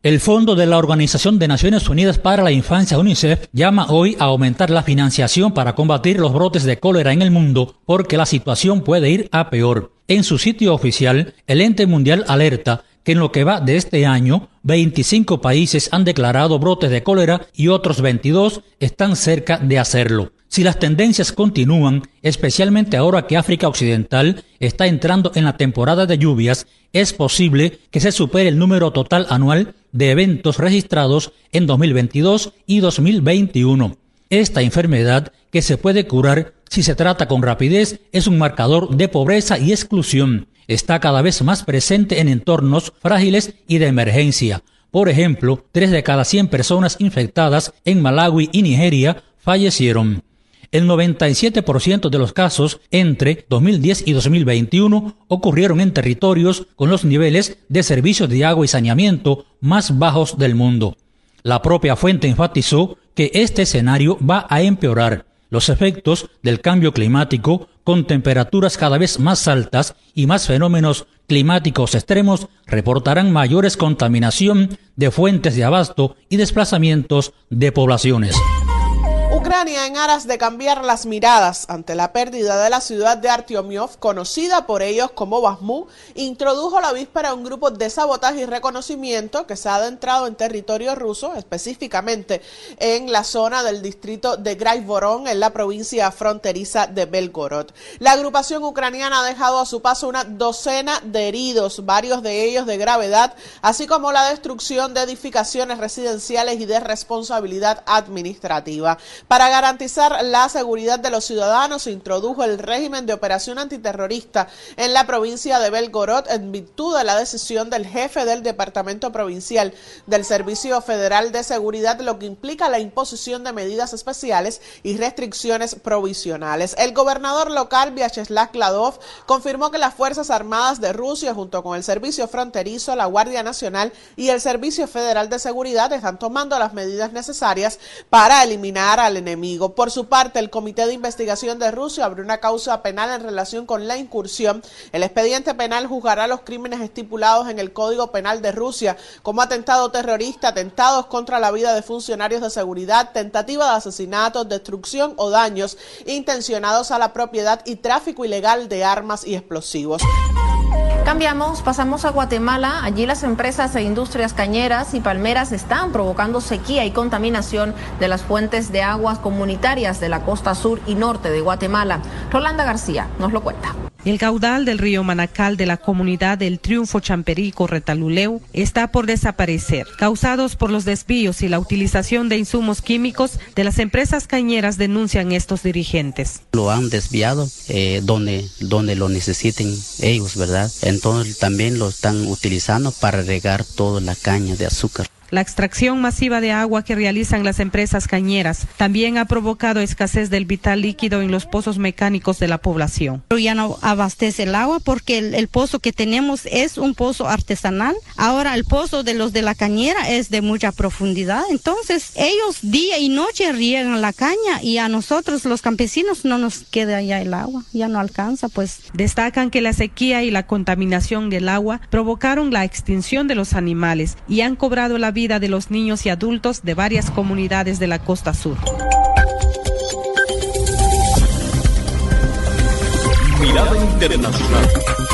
El Fondo de la Organización de Naciones Unidas para la Infancia, UNICEF, llama hoy a aumentar la financiación para combatir los brotes de cólera en el mundo porque la situación puede ir a peor. En su sitio oficial, el ente mundial alerta que en lo que va de este año, 25 países han declarado brotes de cólera y otros 22 están cerca de hacerlo. Si las tendencias continúan, especialmente ahora que África Occidental está entrando en la temporada de lluvias, es posible que se supere el número total anual de eventos registrados en 2022 y 2021. Esta enfermedad, que se puede curar si se trata con rapidez, es un marcador de pobreza y exclusión. Está cada vez más presente en entornos frágiles y de emergencia. Por ejemplo, 3 de cada 100 personas infectadas en Malawi y Nigeria fallecieron. El 97% de los casos entre 2010 y 2021 ocurrieron en territorios con los niveles de servicios de agua y saneamiento más bajos del mundo. La propia fuente enfatizó que este escenario va a empeorar. Los efectos del cambio climático, con temperaturas cada vez más altas y más fenómenos climáticos extremos, reportarán mayores contaminación de fuentes de abasto y desplazamientos de poblaciones. Ucrania, en aras de cambiar las miradas ante la pérdida de la ciudad de Artyomov, conocida por ellos como Bakhmut, introdujo la víspera un grupo de sabotaje y reconocimiento que se ha adentrado en territorio ruso, específicamente en la zona del distrito de Graivorón, en la provincia fronteriza de Belgorod. La agrupación ucraniana ha dejado a su paso una docena de heridos, varios de ellos de gravedad, así como la destrucción de edificaciones residenciales y de responsabilidad administrativa. Para garantizar la seguridad de los ciudadanos, se introdujo el régimen de operación antiterrorista en la provincia de Belgorod en virtud de la decisión del jefe del Departamento Provincial del Servicio Federal de Seguridad, lo que implica la imposición de medidas especiales y restricciones provisionales. El gobernador local, Vyacheslav Kladov, confirmó que las Fuerzas Armadas de Rusia, junto con el Servicio Fronterizo, la Guardia Nacional y el Servicio Federal de Seguridad, están tomando las medidas necesarias para eliminar al enemigo. Por su parte, el Comité de Investigación de Rusia abrió una causa penal en relación con la incursión. El expediente penal juzgará los crímenes estipulados en el Código Penal de Rusia, como atentado terrorista, atentados contra la vida de funcionarios de seguridad, tentativa de asesinato, destrucción o daños intencionados a la propiedad y tráfico ilegal de armas y explosivos. Pasamos a Guatemala. Allí las empresas e industrias cañeras y palmeras están provocando sequía y contaminación de las fuentes de aguas comunitarias de la costa sur y norte de Guatemala. Rolanda García nos lo cuenta. El caudal del río Manacal de la comunidad del Triunfo Champerico Retaluleu está por desaparecer, causados por los desvíos y la utilización de insumos químicos de las empresas cañeras, denuncian estos dirigentes. Lo han desviado donde lo necesiten ellos, ¿verdad? Entonces también lo están utilizando para regar toda la caña de azúcar. La extracción masiva de agua que realizan las empresas cañeras también ha provocado escasez del vital líquido en los pozos mecánicos de la población. Ya no abastece el agua porque el pozo que tenemos es un pozo artesanal. Ahora el pozo de los de la cañera es de mucha profundidad. Entonces ellos día y noche riegan la caña y a nosotros los campesinos no nos queda ya el agua, ya no alcanza pues. Destacan que la sequía y la contaminación del agua provocaron la extinción de los animales y han cobrado la vida de los niños y adultos de varias comunidades de la costa sur. Mirada internacional.